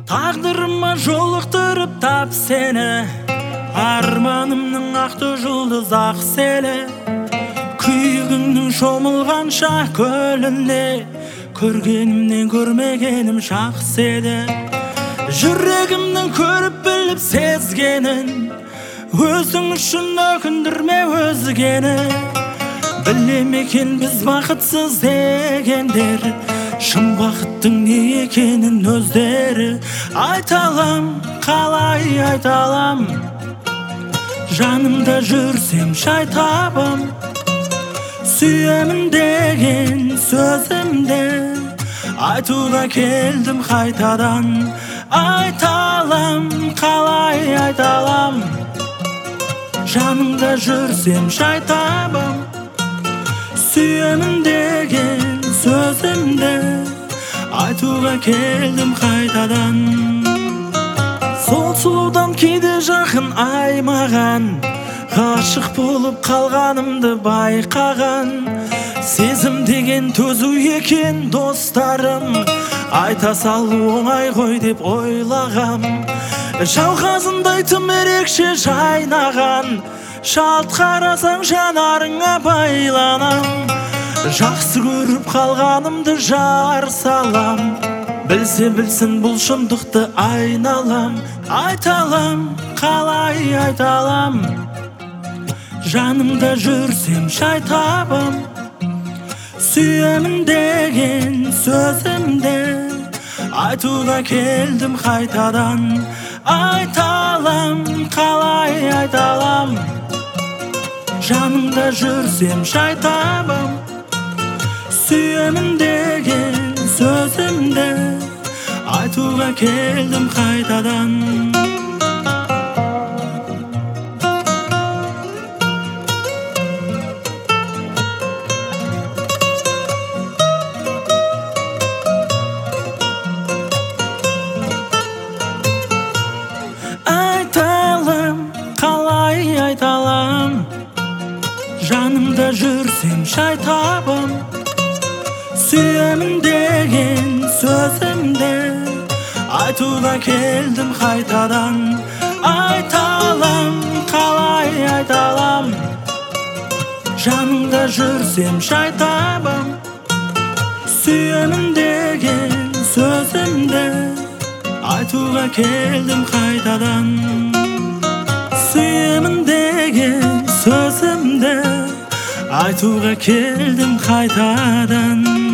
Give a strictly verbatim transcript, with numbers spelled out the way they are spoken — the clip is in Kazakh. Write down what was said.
Тағдырыма жолықтырып тап сені, арманымның ақты жұлдыз ақ селі. Күйігіңнің шомылғанша көліне, көргенімнен көрмегенім жақсы еді. Жүрегімнің көріп біліп сезгенін, өзің үшін өкіндірме өзгені. Білемекен біз бақытсыз дегендер, шын бақыттың не екенін өздері. Айталам, қалай айталам, жанымда жүрсем шай табам. Сүйемін деген сөзімді айтуға келдім қайтадан. Айталам, қалай айталам, жанымда жүрсем шай табам. Сүйемін деген сөзімді айтуға келдім қайтадан. Сол сұлудан кейде жақын аймаған, ғашық болып қалғанымды байқаған. Сезім деген төзу екен достарым, айта салу оңай ғой деп ойлағам. Жауқазындай тым ерекше жайнаған, шалт қарасаң жанарыңа байланам. Жақсы көріп қалғанымды жар салам, білсе білсін бұл шындықты айналам. Айталам, қалай айталам, жанымда жүрсем шай табам. Сүйемін деген сөзімді айтуға келдім қайтадан. Айталам, қалай айталам, жанымда жүрсем шай табам. Сүйемін деген сөзімді айтуға келдім қайтадан. Айталам, жанымда жүрсем шай табам. Сүйемін деген сөзімді айтуға келдім қайтадан. Айталам, қалай айталам, жанымда жүрсем шай табам. Сүйемін деген сөзімді айтуға келдім қайтадан. Сүйемін деген сөзімді айтуға келдім қайтадан.